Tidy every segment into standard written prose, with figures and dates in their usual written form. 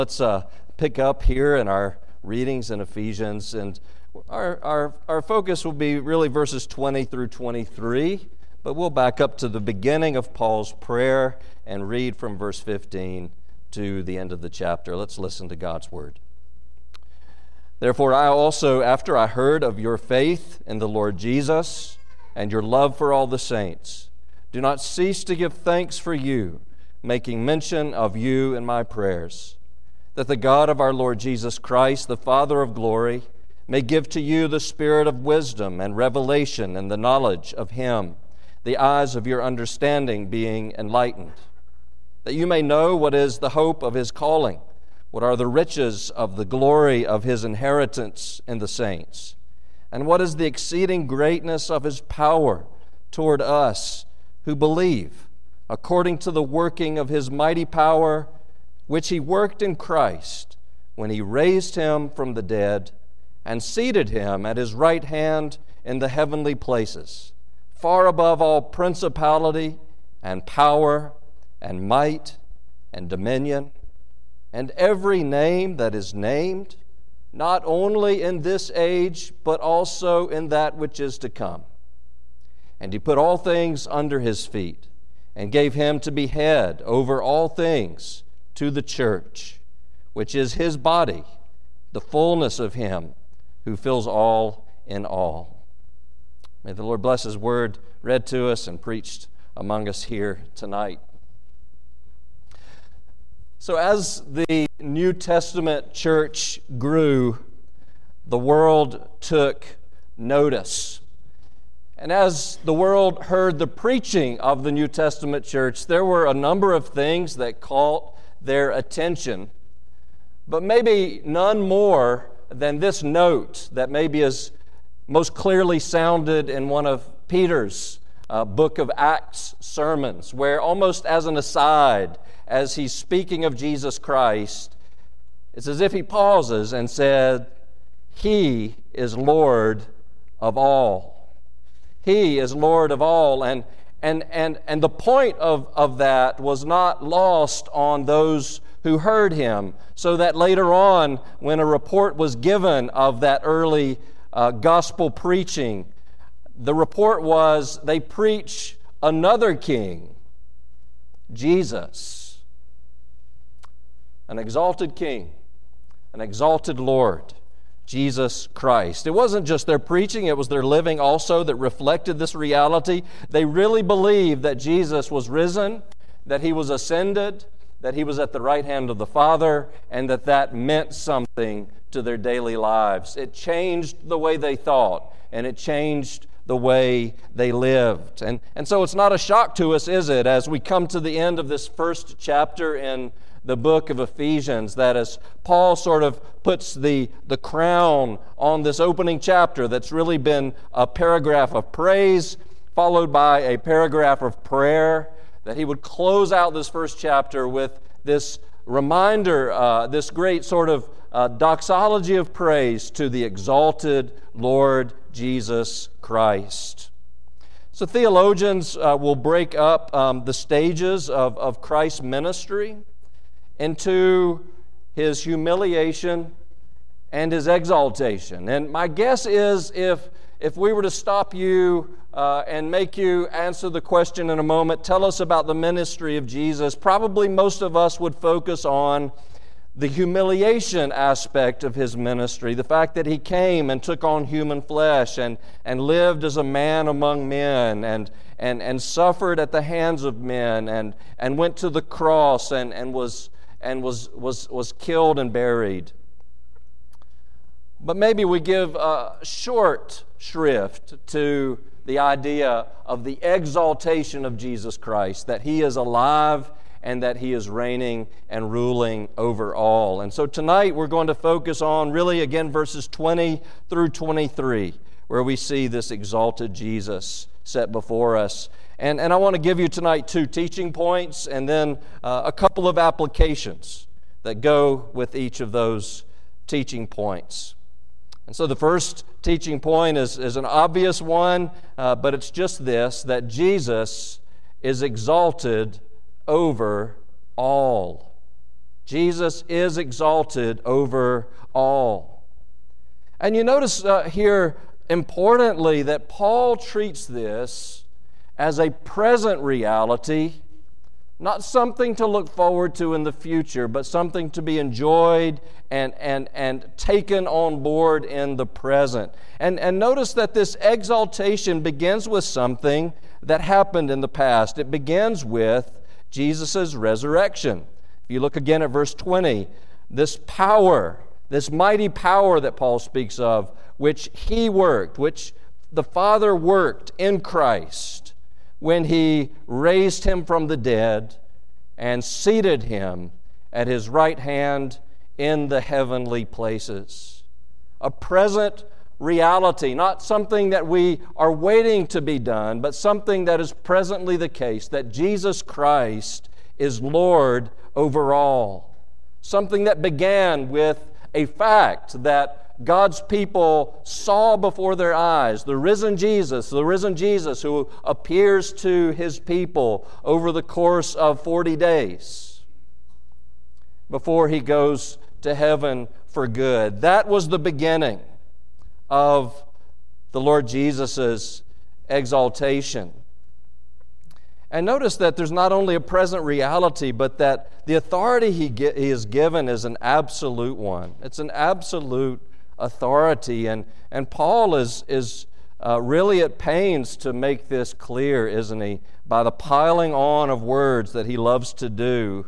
Let's pick up here in our readings in Ephesians, and our focus will be really verses 20 through 23, but we'll back up to the beginning of Paul's prayer and read from verse 15 to the end of the chapter. Let's listen to God's word. Therefore, I also, after I heard of your faith in the Lord Jesus and your love for all the saints, do not cease to give thanks for you, making mention of you in my prayers, that the God of our Lord Jesus Christ, the Father of glory, may give to you the spirit of wisdom and revelation and the knowledge of Him, the eyes of your understanding being enlightened, that you may know what is the hope of His calling, what are the riches of the glory of His inheritance in the saints, and what is the exceeding greatness of His power toward us who believe, according to the working of His mighty power, which He worked in Christ when He raised Him from the dead and seated Him at His right hand in the heavenly places, far above all principality and power and might and dominion, and every name that is named, not only in this age, but also in that which is to come. And He put all things under His feet, and gave Him to be head over all things to the church, which is His body, the fullness of Him who fills all in all. May the Lord bless His word read to us and preached among us here tonight. So as the New Testament church grew, the world took notice. And as the world heard the preaching of the New Testament church, there were a number of things that caught their attention, but maybe none more than this note that maybe is most clearly sounded in one of Peter's book of Acts sermons, where almost as an aside, as he's speaking of Jesus Christ, it's as if he pauses and said, He is Lord of all. He is Lord of all. And the point of that was not lost on those who heard him, so that later on, when a report was given of that early gospel preaching, the report was they preach another king, Jesus, an exalted king, an exalted Lord, Jesus Christ. It wasn't just their preaching, it was their living also that reflected this reality. They really believed that Jesus was risen, that He was ascended, that He was at the right hand of the Father, and that meant something to their daily lives. It changed the way they thought, and it changed the way they lived. And so it's not a shock to us, is it, as we come to the end of this first chapter in the book of Ephesians, that as Paul sort of puts the crown on this opening chapter that's really been a paragraph of praise followed by a paragraph of prayer, that he would close out this first chapter with this reminder, this great sort of doxology of praise to the exalted Lord Jesus Christ. So theologians will break up the stages of Christ's ministry into His humiliation and His exaltation. And my guess is if we were to stop you and make you answer the question in a moment, tell us about the ministry of Jesus, probably most of us would focus on the humiliation aspect of His ministry, the fact that He came and took on human flesh and lived as a man among men and suffered at the hands of men and went to the cross and was killed and buried. But maybe we give a short shrift to the idea of the exaltation of Jesus Christ, that He is alive and that He is reigning and ruling over all. And so tonight we're going to focus on really again verses 20 through 23, where we see this exalted Jesus set before us. And I want to give you tonight 2 teaching points and then a couple of applications that go with each of those teaching points. And so the first teaching point is an obvious one, but it's just this, that Jesus is exalted over all. Jesus is exalted over all. And you notice here, importantly, that Paul treats this as a present reality, not something to look forward to in the future, but something to be enjoyed and taken on board in the present. And notice that this exaltation begins with something that happened in the past. It begins with Jesus' resurrection. If you look again at verse 20, this power, this mighty power that Paul speaks of, which He worked, which the Father worked in Christ, when He raised Him from the dead and seated Him at His right hand in the heavenly places. A present reality, not something that we are waiting to be done, but something that is presently the case, that Jesus Christ is Lord over all. Something that began with a fact that God's people saw before their eyes, the risen Jesus who appears to His people over the course of 40 days before He goes to heaven for good. That was the beginning of the Lord Jesus' exaltation. And notice that there's not only a present reality, but that the authority He is given is an absolute one. It's an absolute authority, and Paul is really at pains to make this clear, isn't he? By the piling on of words that he loves to do.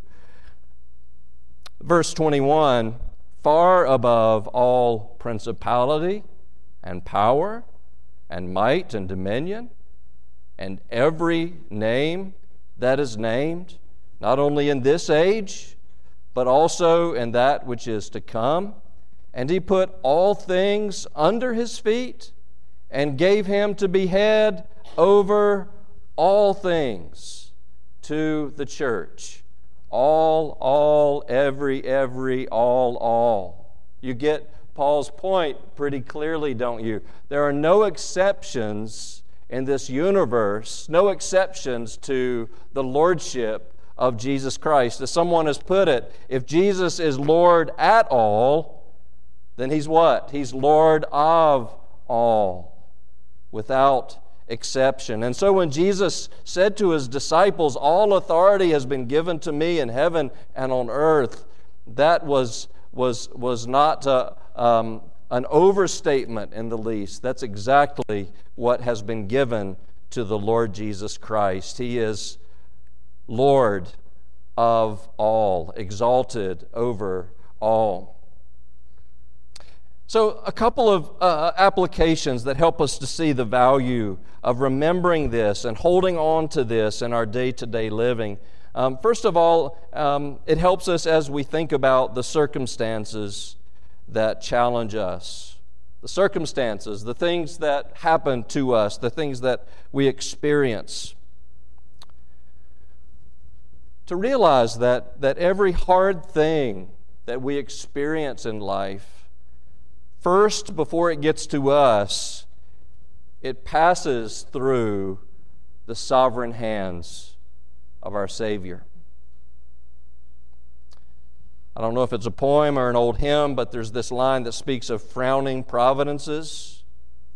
Verse 21, far above all principality and power and might and dominion and every name that is named, not only in this age, but also in that which is to come. And He put all things under His feet and gave Him to be head over all things to the church. All, every, all. You get Paul's point pretty clearly, don't you? There are no exceptions in this universe, no exceptions to the lordship of Jesus Christ. As someone has put it, if Jesus is Lord at all, then He's what? He's Lord of all, without exception. And so when Jesus said to His disciples, all authority has been given to me in heaven and on earth, that was not an overstatement in the least. That's exactly what has been given to the Lord Jesus Christ. He is Lord of all, exalted over all. So a couple of applications that help us to see the value of remembering this and holding on to this in our day-to-day living. First of all, it helps us as we think about the circumstances that challenge us. The circumstances, the things that happen to us, the things that we experience. To realize that every hard thing that we experience in life, first, before it gets to us, it passes through the sovereign hands of our Savior. I don't know if it's a poem or an old hymn, but there's this line that speaks of frowning providences.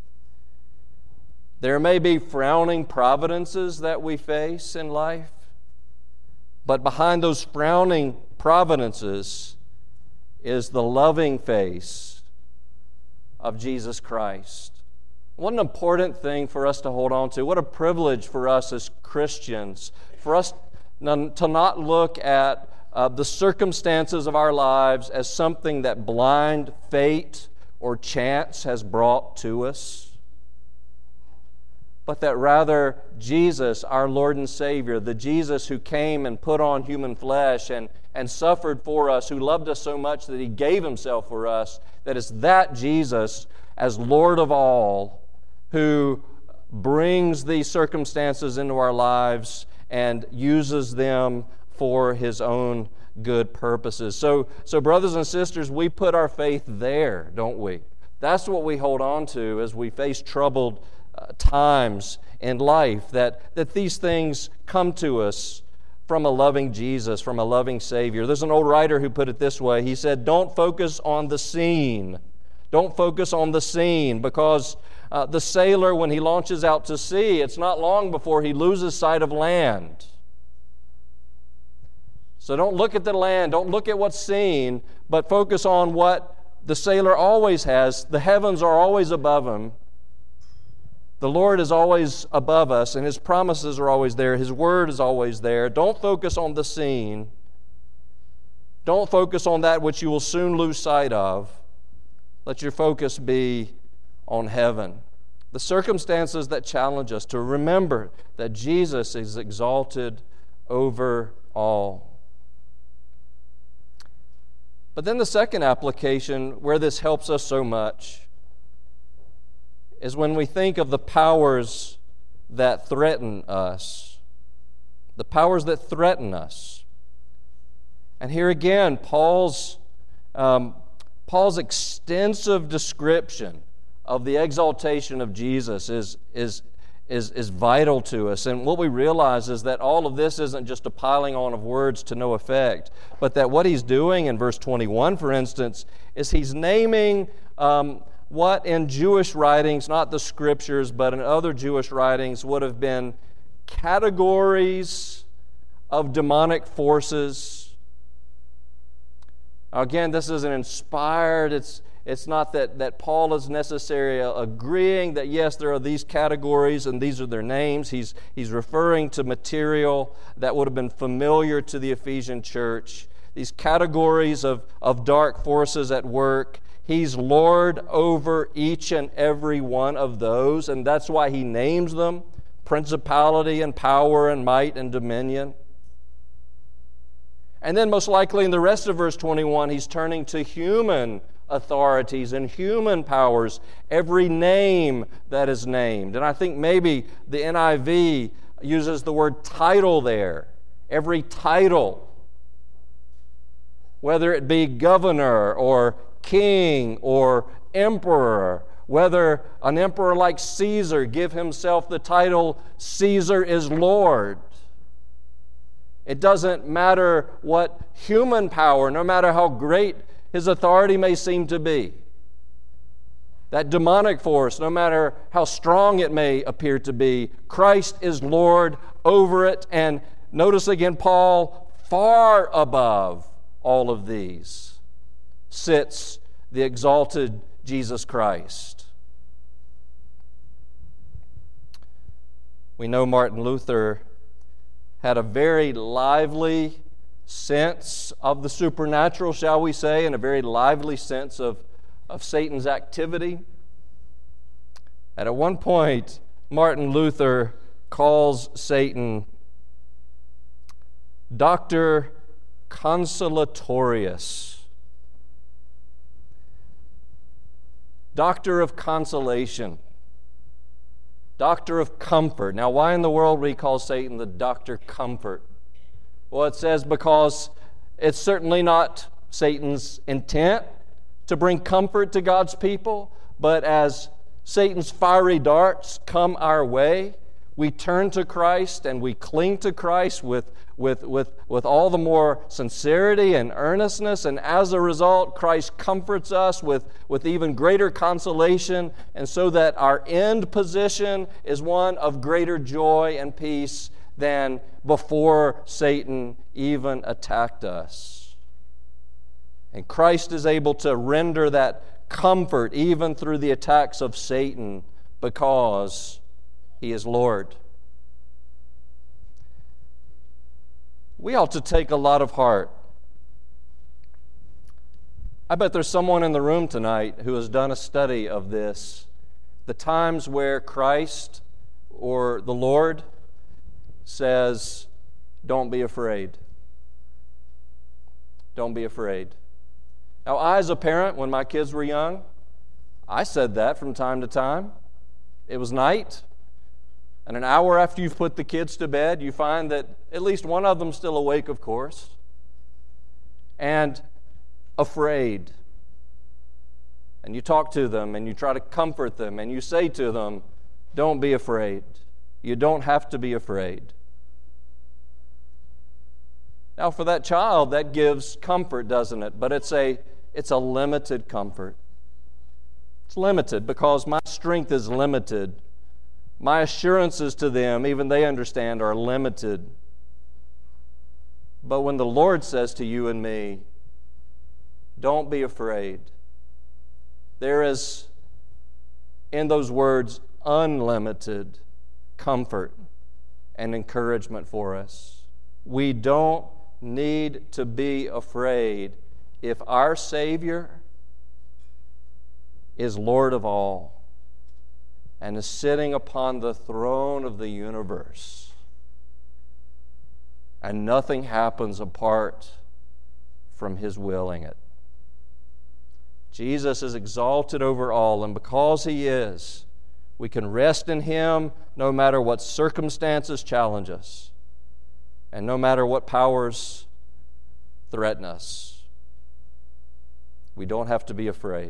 There may be frowning providences that we face in life, but behind those frowning providences is the loving face of Jesus Christ. What an important thing for us to hold on to. What a privilege for us as Christians, for us to not look at the circumstances of our lives as something that blind fate or chance has brought to us, but that rather Jesus, our Lord and Savior, the Jesus who came and put on human flesh and suffered for us, who loved us so much that He gave Himself for us, that it's that Jesus, as Lord of all, who brings these circumstances into our lives and uses them for His own good purposes. So brothers and sisters, we put our faith there, don't we? That's what we hold on to as we face troubled times in life, that these things come to us from a loving Jesus, from a loving Savior. There's an old writer who put it this way. He said, don't focus on the scene. Don't focus on the scene, because the sailor, when he launches out to sea, it's not long before he loses sight of land. So don't look at the land, don't look at what's seen, but focus on what the sailor always has. The heavens are always above him. The Lord is always above us, and His promises are always there. His Word is always there. Don't focus on the scene. Don't focus on that which you will soon lose sight of. Let your focus be on heaven. The circumstances that challenge us to remember that Jesus is exalted over all. But then the second application, where this helps us so much, is when we think of the powers that threaten us. The powers that threaten us. And here again, Paul's extensive description of the exaltation of Jesus is vital to us. And what we realize is that all of this isn't just a piling on of words to no effect, but that what he's doing in verse 21, for instance, is he's naming what in Jewish writings, not the Scriptures, but in other Jewish writings, would have been categories of demonic forces. Again, this isn't inspired. It's not that Paul is necessarily agreeing that, yes, there are these categories and these are their names. He's referring to material that would have been familiar to the Ephesian church. These categories of dark forces at work. He's Lord over each and every one of those, and that's why he names them principality and power and might and dominion. And then most likely in the rest of verse 21, he's turning to human authorities and human powers, every name that is named. And I think maybe the NIV uses the word title there. Every title, whether it be governor or king or emperor, whether an emperor like Caesar give himself the title Caesar is Lord. It doesn't matter what human power, no matter how great his authority may seem to be. That demonic force, no matter how strong it may appear to be, Christ is Lord over it. And notice again, Paul, far above all of these sits the exalted Jesus Christ. We know Martin Luther had a very lively sense of the supernatural, shall we say, and a very lively sense of Satan's activity. And at one point, Martin Luther calls Satan Dr. Consolatorius, Doctor of Consolation, Doctor of Comfort. Now, why in the world would he call Satan the Doctor Comfort? Well, it says because it's certainly not Satan's intent to bring comfort to God's people, but as Satan's fiery darts come our way, we turn to Christ and we cling to Christ with all the more sincerity and earnestness, and as a result, Christ comforts us with even greater consolation, and so that our end position is one of greater joy and peace than before Satan even attacked us. And Christ is able to render that comfort even through the attacks of Satan because He is Lord. We ought to take a lot of heart. I bet there's someone in the room tonight who has done a study of this. The times where Christ or the Lord says, don't be afraid. Don't be afraid. Now, I as a parent, when my kids were young, I said that from time to time. It was night, and an hour after you've put the kids to bed, you find that at least one of them's still awake, of course, and afraid. And you talk to them, and you try to comfort them, and you say to them, don't be afraid. You don't have to be afraid. Now, for that child, that gives comfort, doesn't it? But it's a limited comfort. It's limited because my strength is limited. My assurances to them, even they understand, are limited. But when the Lord says to you and me, don't be afraid, there is, in those words, unlimited comfort and encouragement for us. We don't need to be afraid if our Savior is Lord of all and is sitting upon the throne of the universe, and nothing happens apart from His willing it. Jesus is exalted over all, and because He is, we can rest in Him no matter what circumstances challenge us and no matter what powers threaten us. We don't have to be afraid.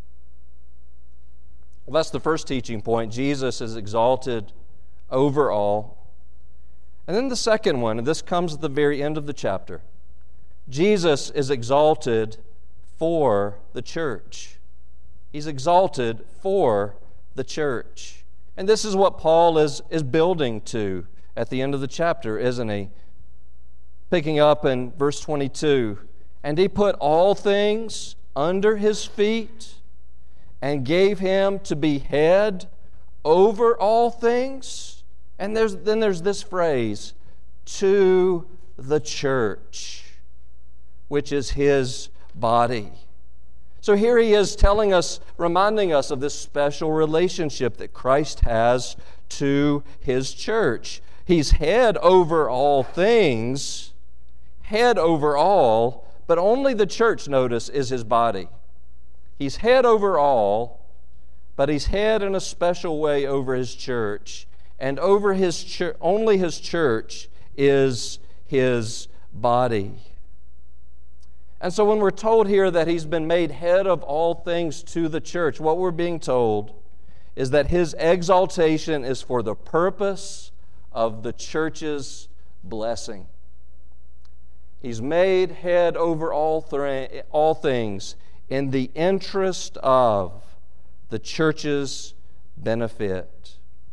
Well, that's the first teaching point. Jesus is exalted over all. And then the second one, and this comes at the very end of the chapter. Jesus is exalted for the church. He's exalted for the church. And this is what Paul is building to at the end of the chapter, isn't he? Picking up in verse 22, and He put all things under His feet and gave Him to be head over all things. And then there's this phrase, to the church, which is His body. So here He is telling us, reminding us of this special relationship that Christ has to His church. He's head over all things, head over all, but only the church, notice, is His body. He's head over all, but He's head in a special way over His church. And over His church, only His church is His body. And so when we're told here that He's been made head of all things to the church, what we're being told is that His exaltation is for the purpose of the church's blessing. He's made head over all things in the interest of the church's benefit.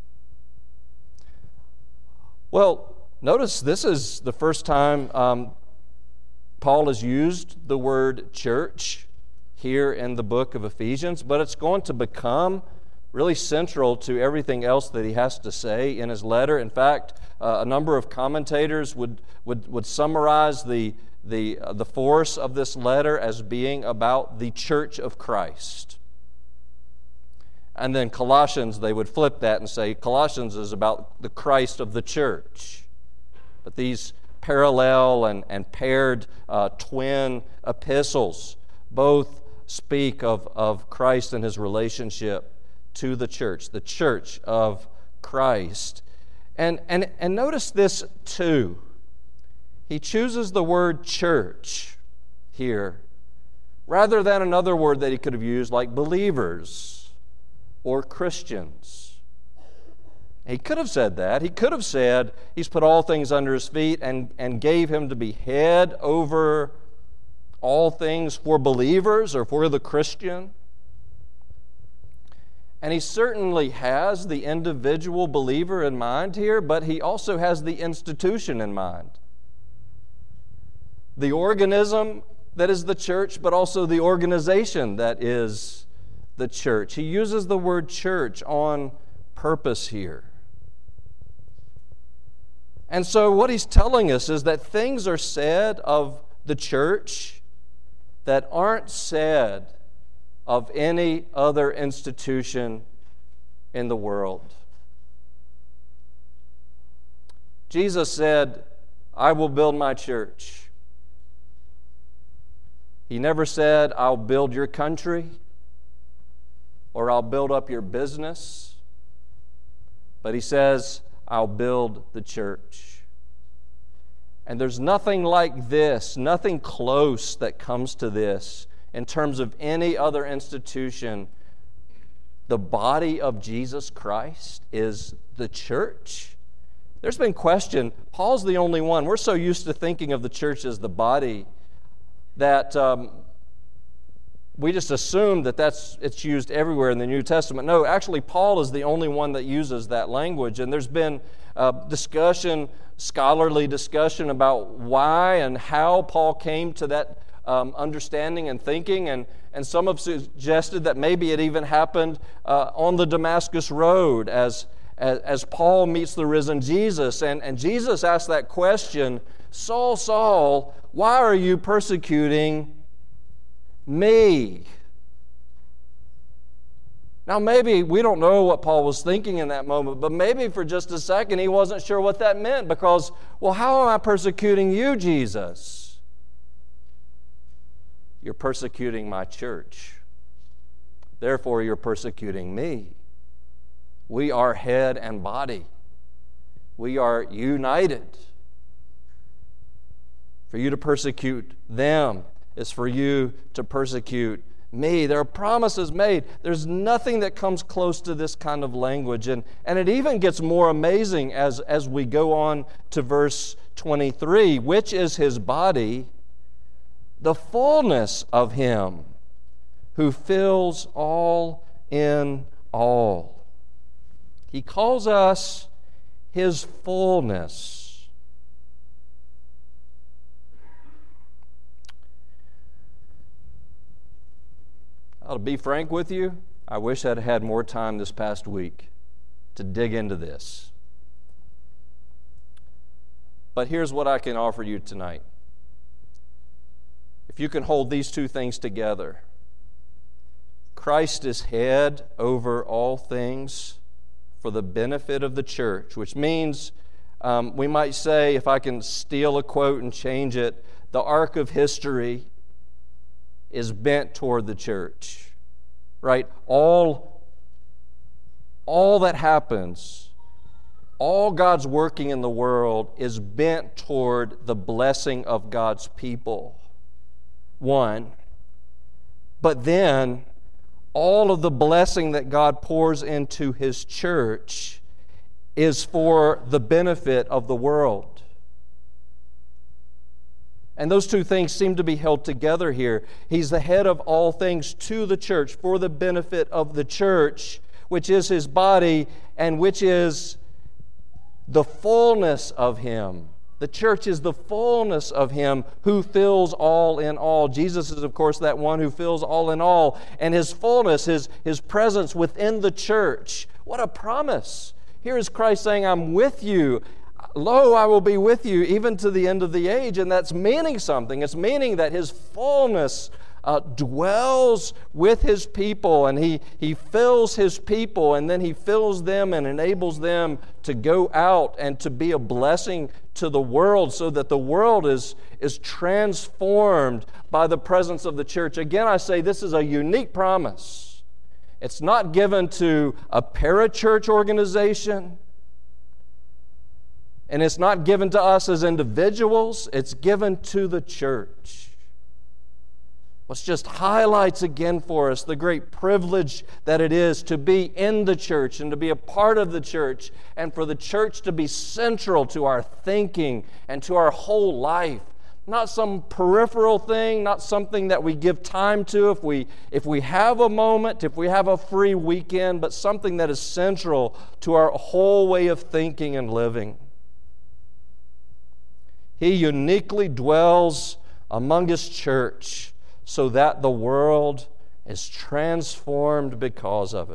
Well, notice this is the first time Paul has used the word church here in the book of Ephesians, but it's going to become really central to everything else that he has to say in his letter. In fact, a number of commentators would summarize the force of this letter as being about the church of Christ. And then Colossians, they would flip that and say Colossians is about the Christ of the church. But these parallel and paired twin epistles both speak of Christ and His relationship to the church of Christ. And notice this too. He chooses the word church here rather than another word that he could have used like believers or Christians. He could have said that. He could have said He's put all things under His feet and gave Him to be head over all things for believers or for the Christian. And He certainly has the individual believer in mind here, but He also has the institution in mind. The organism that is the church, but also the organization that is the church. He uses the word church on purpose here. And so what he's telling us is that things are said of the church that aren't said of any other institution in the world. Jesus said, I will build my church. He never said, I'll build your country or I'll build up your business. But He says, I'll build the church. And there's nothing like this, nothing close that comes to this in terms of any other institution. The body of Jesus Christ is the church. There's been question. Paul's the only one. We're so used to thinking of the church as the body that we just assume that it's used everywhere in the New Testament. No, actually, Paul is the only one that uses that language. And there's been scholarly discussion about why and how Paul came to that understanding and thinking. And some have suggested that maybe it even happened on the Damascus Road as Paul meets the risen Jesus. And Jesus asked that question, "Saul, Saul, why are you persecuting me?" Now, maybe we don't know what Paul was thinking in that moment, but maybe for just a second he wasn't sure what that meant because, well, how am I persecuting you, Jesus? You're persecuting my church. Therefore, you're persecuting me. We are head and body. We are united. For you to persecute them is for you to persecute me. There are promises made. There's nothing that comes close to this kind of language. And it even gets more amazing as we go on to verse 23, which is his body, the fullness of him who fills all in all. He calls us his fullness. To be frank with you, I wish I'd had more time this past week to dig into this. But here's what I can offer you tonight. If you can hold these two things together, Christ is head over all things for the benefit of the church, which means we might say, if I can steal a quote and change it, the arc of history is bent toward the church, right? All that happens, all God's working in the world is bent toward the blessing of God's people. One. But then, all of the blessing that God pours into His church is for the benefit of the world. And those two things seem to be held together here. He's the head of all things to the church for the benefit of the church, which is His body and which is the fullness of Him. The church is the fullness of Him who fills all in all. Jesus is, of course, that one who fills all in all. And His fullness, His presence within the church. What a promise. Here is Christ saying, I'm with you. Lo, I will be with you even to the end of the age. And that's meaning something. It's meaning that His fullness dwells with His people, and He fills His people, and then He fills them and enables them to go out and to be a blessing to the world so that the world is transformed by the presence of the church. Again, I say this is a unique promise. It's not given to a parachurch organization. And it's not given to us as individuals, it's given to the church. Which just highlights again for us the great privilege that it is to be in the church and to be a part of the church and for the church to be central to our thinking and to our whole life. Not some peripheral thing, not something that we give time to if we have a moment, if we have a free weekend, but something that is central to our whole way of thinking and living. He uniquely dwells among His church so that the world is transformed because of it.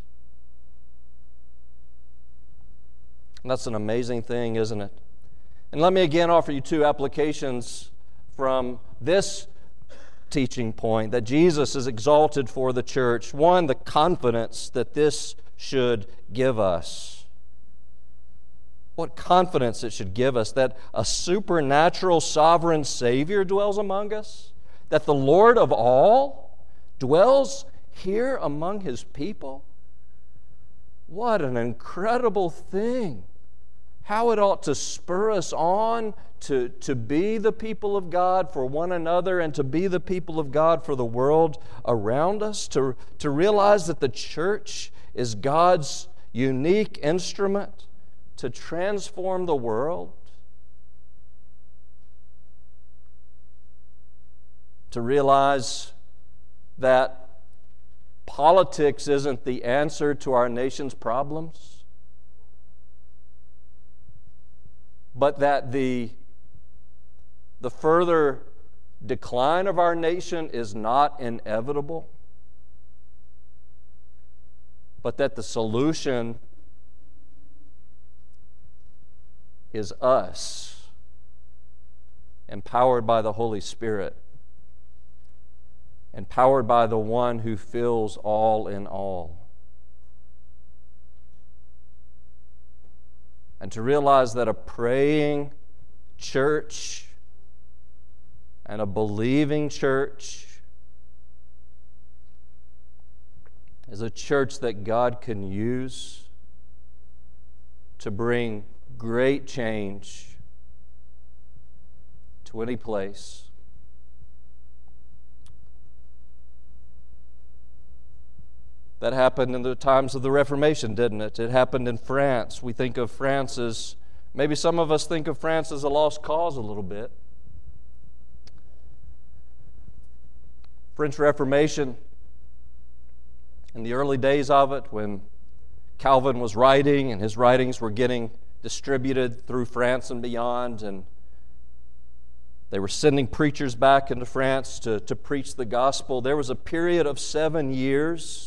And that's an amazing thing, isn't it? And let me again offer you two applications from this teaching point that Jesus is exalted for the church. One, the confidence that this should give us. What confidence it should give us that a supernatural sovereign Savior dwells among us, that the Lord of all dwells here among His people. What an incredible thing. How it ought to spur us on to be the people of God for one another and to be the people of God for the world around us, to realize that the church is God's unique instrument to transform the world, to realize that politics isn't the answer to our nation's problems, but that the further decline of our nation is not inevitable, but that the solution is us, empowered by the Holy Spirit, empowered by the one who fills all in all. And to realize that a praying church and a believing church is a church that God can use to bring great change to any place. That happened in the times of the Reformation, didn't it? It happened in France. We think of France as, maybe some of us think of France as a lost cause a little bit. French Reformation, in the early days of it, when Calvin was writing and his writings were getting distributed through France and beyond, and they were sending preachers back into France to preach the gospel, there was a period of 7 years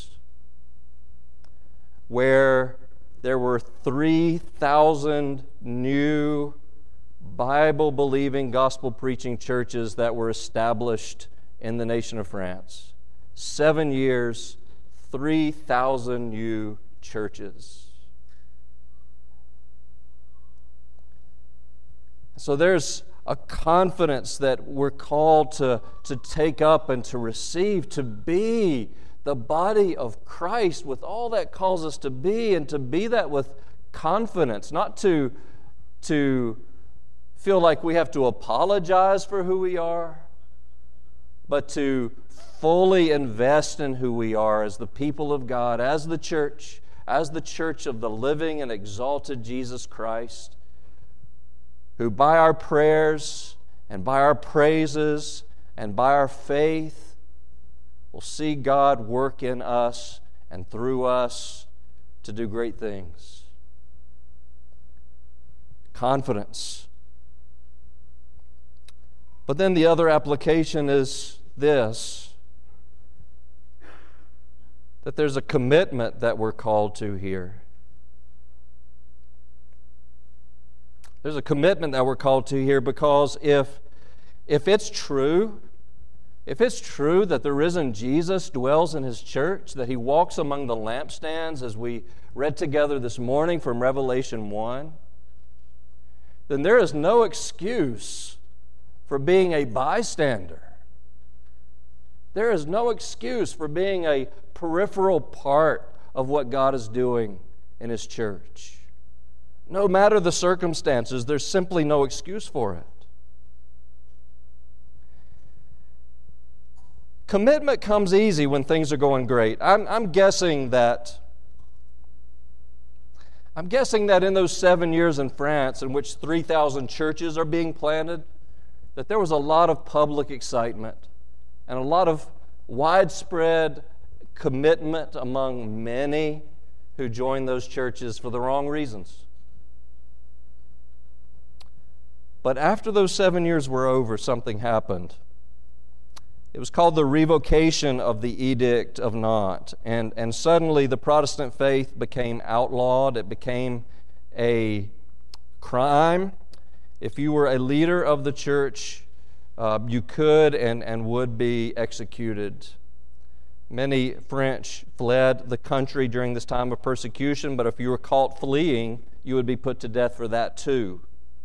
where there were 3,000 new Bible-believing, gospel-preaching churches that were established in the nation of France. 7 years, 3,000 new churches. So there's a confidence that we're called to take up and to receive, to be the body of Christ with all that calls us to be, and to be that with confidence, not to feel like we have to apologize for who we are, but to fully invest in who we are as the people of God, as the church of the living and exalted Jesus Christ, who by our prayers and by our praises and by our faith will see God work in us and through us to do great things. Confidence. But then the other application is this, that there's a commitment that we're called to here. There's a commitment that we're called to here, because if it's true that the risen Jesus dwells in His church, that He walks among the lampstands as we read together this morning from Revelation 1, then there is no excuse for being a bystander. There is no excuse for being a peripheral part of what God is doing in His church. No matter the circumstances, there's simply no excuse for it. Commitment comes easy when things are going great. I'm guessing that in those 7 years in France, in which 3,000 churches are being planted, that there was a lot of public excitement and a lot of widespread commitment among many who joined those churches for the wrong reasons. But after those 7 years were over, something happened. It was called the revocation of the Edict of Nantes. And suddenly the Protestant faith became outlawed. It became a crime. If you were a leader of the church, you could and would be executed. Many French fled the country during this time of persecution, but if you were caught fleeing, you would be put to death for that too.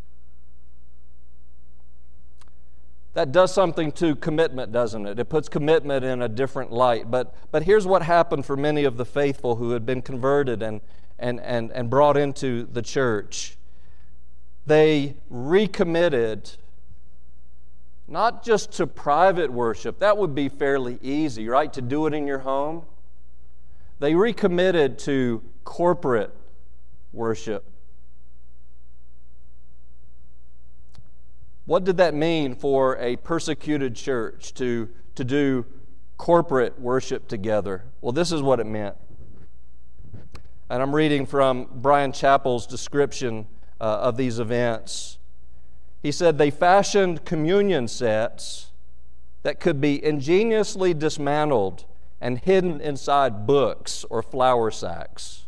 That does something to commitment, doesn't it? It puts commitment in a different light. But here's what happened for many of the faithful who had been converted and brought into the church. They recommitted not just to private worship. That would be fairly easy, right? To do it in your home. They recommitted to corporate worship. What did that mean for a persecuted church to do corporate worship together? Well, this is what it meant. And I'm reading from Brian Chappell's description of these events. He said, they fashioned communion sets that could be ingeniously dismantled and hidden inside books or flour sacks.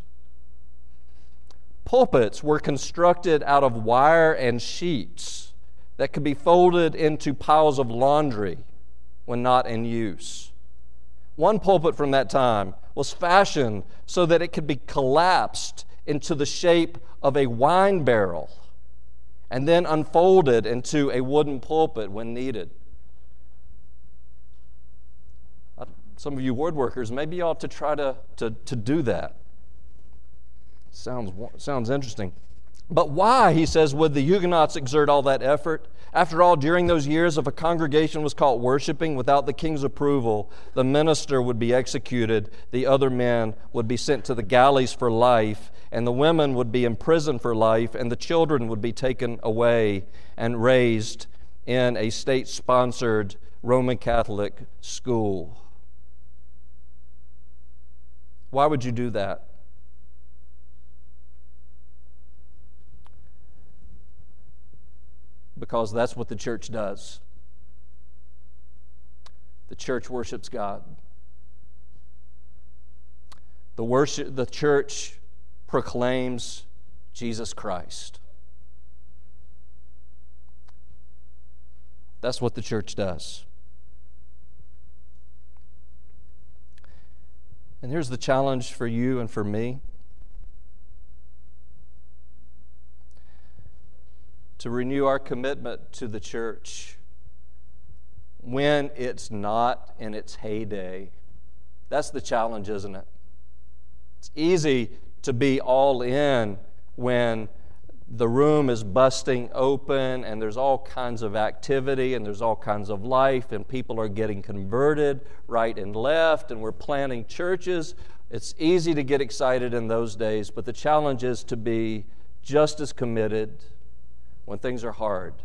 Pulpits were constructed out of wire and sheets that could be folded into piles of laundry when not in use. One pulpit from that time was fashioned so that it could be collapsed into the shape of a wine barrel and then unfolded into a wooden pulpit when needed. Some of you woodworkers, maybe you ought to try to do that. Sounds interesting. But why, he says, would the Huguenots exert all that effort? After all, during those years, if a congregation was caught worshiping without the king's approval, the minister would be executed, the other men would be sent to the galleys for life, and the women would be imprisoned for life, and the children would be taken away and raised in a state-sponsored Roman Catholic school. Why would you do that? Because that's what the church does. The church worships God. The church proclaims Jesus Christ. That's what the church does. And here's the challenge for you and for me. To renew our commitment to the church when it's not in its heyday. That's the challenge, isn't it? It's easy to be all in when the room is busting open and there's all kinds of activity and there's all kinds of life and people are getting converted right and left and we're planting churches. It's easy to get excited in those days, but the challenge is to be just as committed when things are hard.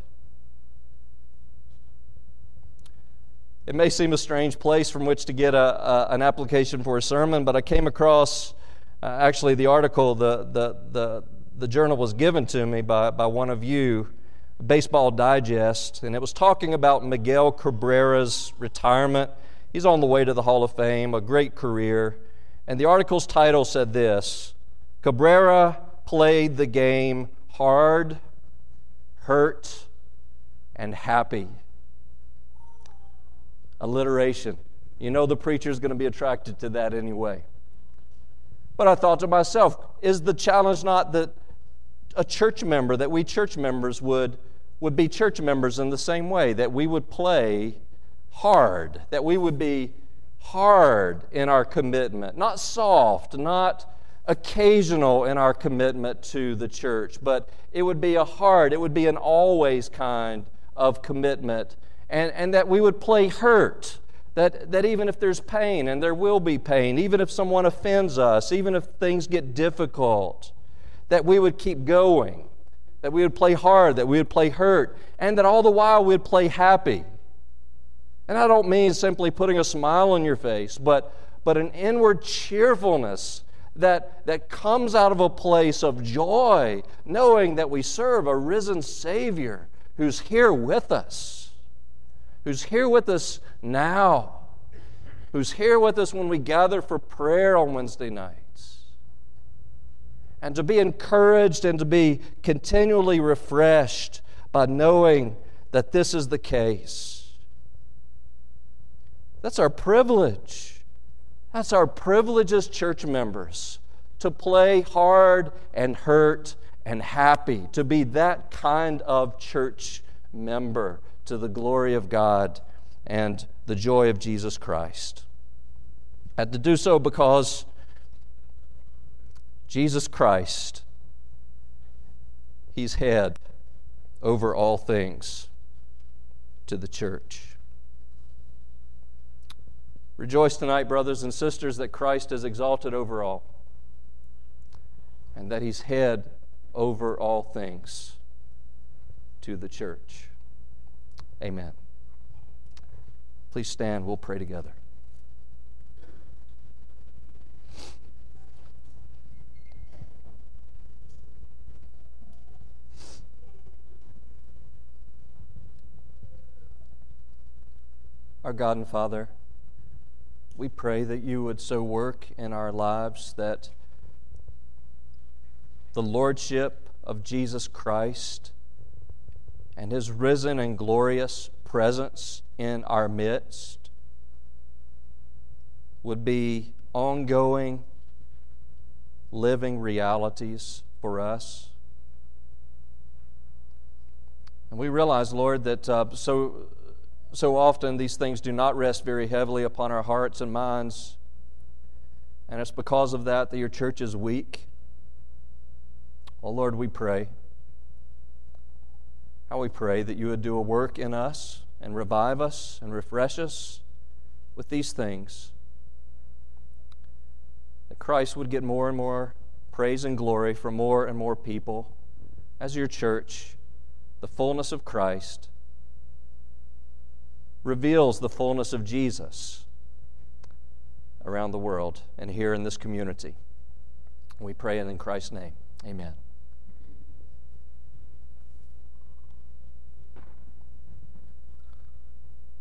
It may seem a strange place from which to get an application for a sermon, but I came across actually the article, the journal was given to me by one of you, Baseball Digest, and it was talking about Miguel Cabrera's retirement. He's on the way to the Hall of Fame, a great career. And the article's title said this: Cabrera played the game hard, hurt, and happy. Alliteration. You know the preacher's going to be attracted to that anyway. But I thought to myself, is the challenge not that a church member, that we church members would be church members in the same way, that we would play hard, that we would be hard in our commitment, not soft, not occasional in our commitment to the church, but it would be it would be an always kind of commitment, and that we would play hurt, that even if there's pain, and there will be pain, even if someone offends us, even if things get difficult, that we would keep going, that we would play hard, that we would play hurt, and that all the while we'd play happy. And I don't mean simply putting a smile on your face, but an inward cheerfulness that comes out of a place of joy, knowing that we serve a risen Savior who's here with us now, who's here with us when we gather for prayer on Wednesday nights. And to be encouraged and to be continually refreshed by knowing that this is the case. That's our privilege. That's our privilege as church members, to play hard and hurt and happy, to be that kind of church member to the glory of God and the joy of Jesus Christ. And to do so because Jesus Christ, He's head over all things to the church. Rejoice tonight, brothers and sisters, that Christ is exalted over all and that He's head over all things to the church. Amen. Please stand. We'll pray together. Our God and Father, we pray that you would so work in our lives that the lordship of Jesus Christ and His risen and glorious presence in our midst would be ongoing, living realities for us. And we realize, Lord, that so often these things do not rest very heavily upon our hearts and minds, and it's because of that that your church is weak. Oh Lord, we pray. How we pray that you would do a work in us and revive us and refresh us with these things. That Christ would get more and more praise and glory from more and more people as your church, the fullness of Christ, reveals the fullness of Jesus around the world and here in this community. We pray it in Christ's name. Amen.